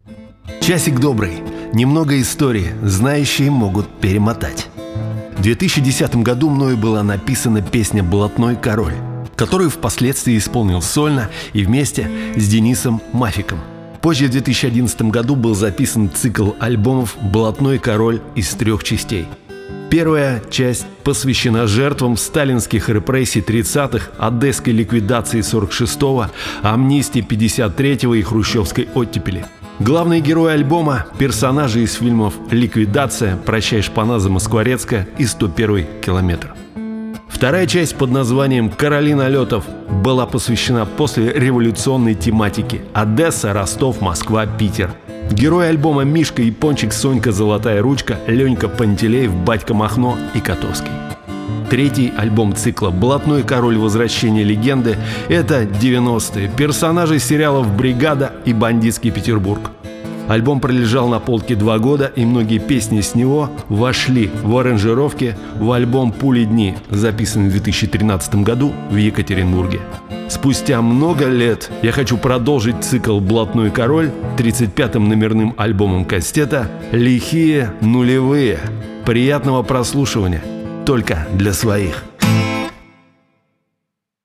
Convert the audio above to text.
Часик добрый, немного истории, знающие могут перемотать. В 2010 году мною была написана песня «Блатной король», которую впоследствии исполнил сольно и вместе с Денисом Мафиком. Позже, в 2011 году, был записан цикл альбомов «Блатной король» из 3 частей. Первая часть посвящена жертвам сталинских репрессий 30-х, одесской ликвидации 46-го, амнистии 53-го и хрущевской оттепели. Главные герои альбома – персонажи из фильмов «Ликвидация», «Прощай, шпана Замоскворецкая» и «101-й километр». Вторая часть под названием «Короли налетов» была посвящена послереволюционной тематике – Одесса, Ростов, Москва, Питер. Герои альбома – Мишка, Япончик, Сонька, Золотая ручка, Ленька, Пантелеев, Батька Махно и Котовский. Третий альбом цикла «Блатной король. Возвращение легенды» – это 90-е, персонажи сериалов «Бригада» и «Бандитский Петербург». Альбом пролежал на полке 2 года, и многие песни с него вошли в аранжировки в альбом «Пули дни», записанный в 2013 году в Екатеринбурге. Спустя много лет я хочу продолжить цикл «Блатной король» 35-м номерным альбомом Кастета «Лихие нулевые». Приятного прослушивания! Только для своих.